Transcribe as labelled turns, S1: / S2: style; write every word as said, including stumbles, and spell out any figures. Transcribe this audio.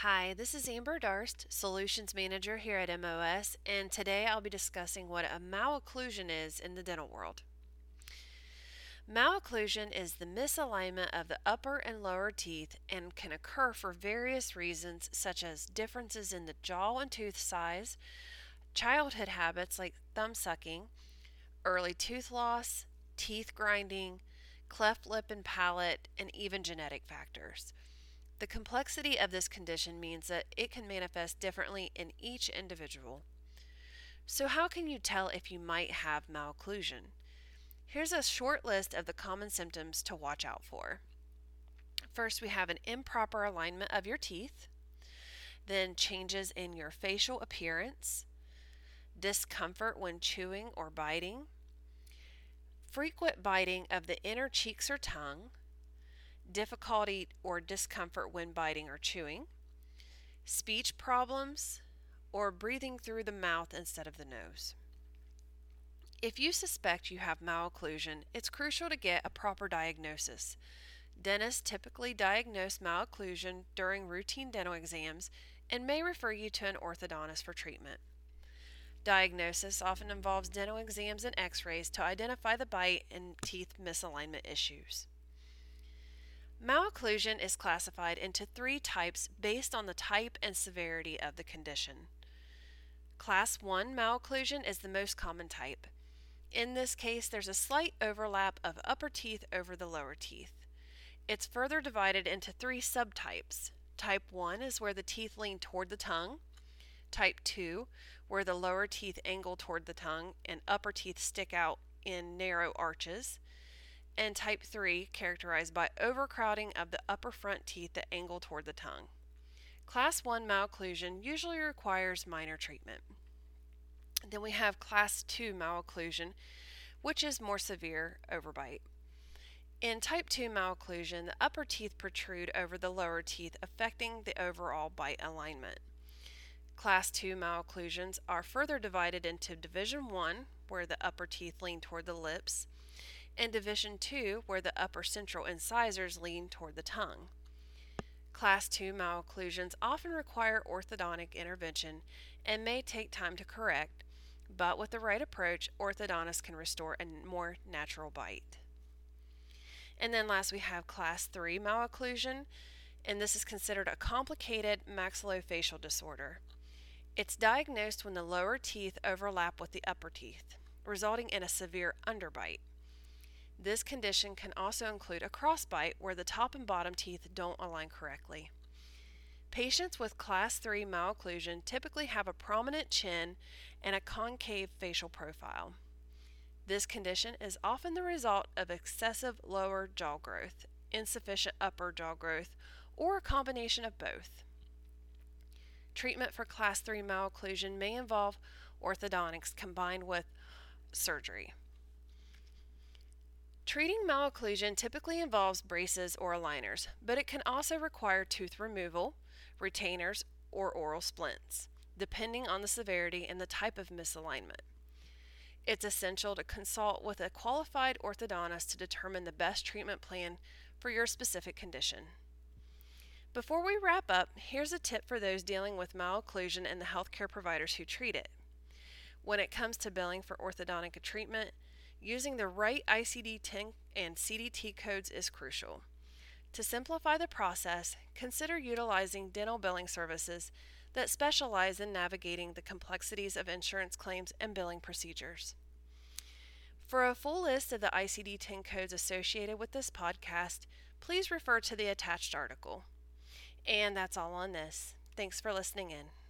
S1: Hi, this is Amber Darst, Solutions Manager here at M O S, and today I'll be discussing what a malocclusion is in the dental world. Malocclusion is the misalignment of the upper and lower teeth and can occur for various reasons such as differences in the jaw and tooth size, childhood habits like thumb sucking, early tooth loss, teeth grinding, cleft lip and palate, and even genetic factors. The complexity of this condition means that it can manifest differently in each individual. So, how can you tell if you might have malocclusion? Here's a short list of the common symptoms to watch out for. First, we have an improper alignment of your teeth, then changes in your facial appearance, discomfort when chewing or biting, frequent biting of the inner cheeks or tongue, difficulty or discomfort when biting or chewing, speech problems, or breathing through the mouth instead of the nose. If you suspect you have malocclusion, it's crucial to get a proper diagnosis. Dentists typically diagnose malocclusion during routine dental exams and may refer you to an orthodontist for treatment. Diagnosis often involves dental exams and x-rays to identify the bite and teeth misalignment issues. Malocclusion is classified into three types based on the type and severity of the condition. Class one malocclusion is the most common type. In this case, there's a slight overlap of upper teeth over the lower teeth. It's further divided into three subtypes. Type one is where the teeth lean toward the tongue. Type two, where the lower teeth angle toward the tongue and upper teeth stick out in narrow arches. And type three, characterized by overcrowding of the upper front teeth that angle toward the tongue. Class one malocclusion usually requires minor treatment. Then we have Class two malocclusion, which is more severe overbite. In type two malocclusion, the upper teeth protrude over the lower teeth, affecting the overall bite alignment. Class two malocclusions are further divided into Division one, where the upper teeth lean toward the lips, and Division two, where the upper central incisors lean toward the tongue. Class two malocclusions often require orthodontic intervention and may take time to correct, but with the right approach, orthodontists can restore a more natural bite. And then last we have Class three malocclusion, and this is considered a complicated maxillofacial disorder. It's diagnosed when the lower teeth overlap with the upper teeth, resulting in a severe underbite. This condition can also include a crossbite where the top and bottom teeth don't align correctly. Patients with Class three malocclusion typically have a prominent chin and a concave facial profile. This condition is often the result of excessive lower jaw growth, insufficient upper jaw growth, or a combination of both. Treatment for Class three malocclusion may involve orthodontics combined with surgery. Treating malocclusion typically involves braces or aligners, but it can also require tooth removal, retainers, or oral splints, depending on the severity and the type of misalignment. It's essential to consult with a qualified orthodontist to determine the best treatment plan for your specific condition. Before we wrap up, here's a tip for those dealing with malocclusion and the healthcare providers who treat it. When it comes to billing for orthodontic treatment, using the right I C D ten and C D T codes is crucial. To simplify the process, consider utilizing dental billing services that specialize in navigating the complexities of insurance claims and billing procedures. For a full list of the I C D ten codes associated with this podcast, please refer to the attached article. And that's all on this. Thanks for listening in.